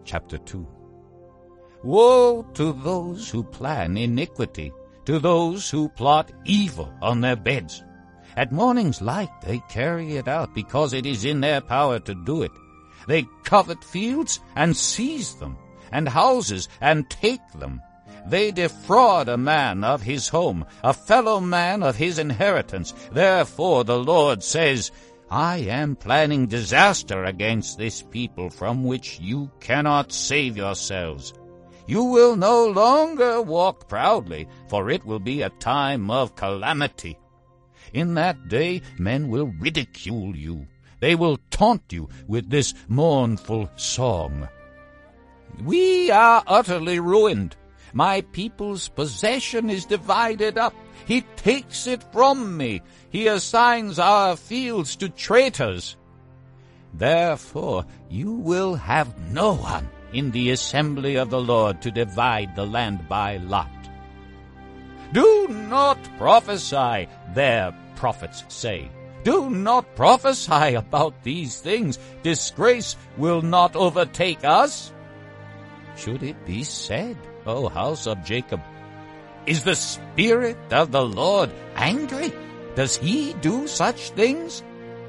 chapter 2. Woe to those who plan iniquity, to those who plot evil on their beds. At morning's light they carry it out, because it is in their power to do it. They covet fields and seize them, and houses and take them. They defraud a man of his home, a fellow man of his inheritance. Therefore the Lord says, I am planning disaster against this people from which you cannot save yourselves. You will no longer walk proudly, for it will be a time of calamity. In that day men will ridicule you. They will taunt you with this mournful song. We are utterly ruined. My people's possession is divided up. He takes it from me. He assigns our fields to traitors. Therefore you will have no one in the assembly of the Lord to divide the land by lot. Do not prophesy, their prophets say. Do not prophesy about these things. Disgrace will not overtake us. Should it be said, O house of Jacob, is the Spirit of the Lord angry? Does he do such things?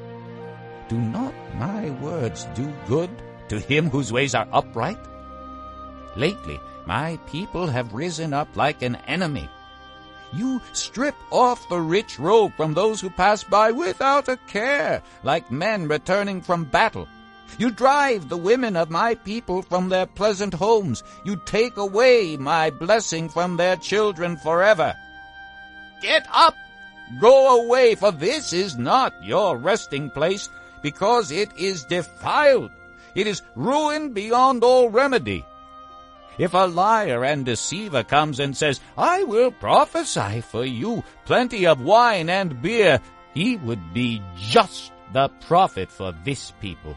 Do not my words do good to him whose ways are upright? Lately my people have risen up like an enemy. You strip off the rich robe from those who pass by without a care, like men returning from battle. You drive the women of my people from their pleasant homes. You take away my blessing from their children forever. Get up! Go away, for this is not your resting place, because it is defiled. It is ruined beyond all remedy. If a liar and deceiver comes and says, I will prophesy for you plenty of wine and beer, he would be just the prophet for this people.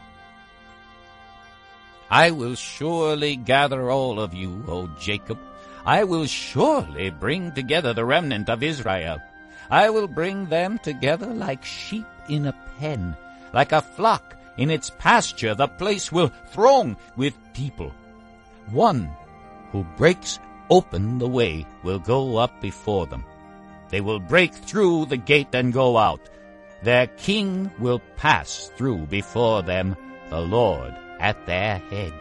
I will surely gather all of you, O Jacob. I will surely bring together the remnant of Israel. I will bring them together like sheep in a pen, like a flock in its pasture. The place will throng with people. One who breaks open the way will go up before them. They will break through the gate and go out. Their king will pass through before them, the Lord at their head.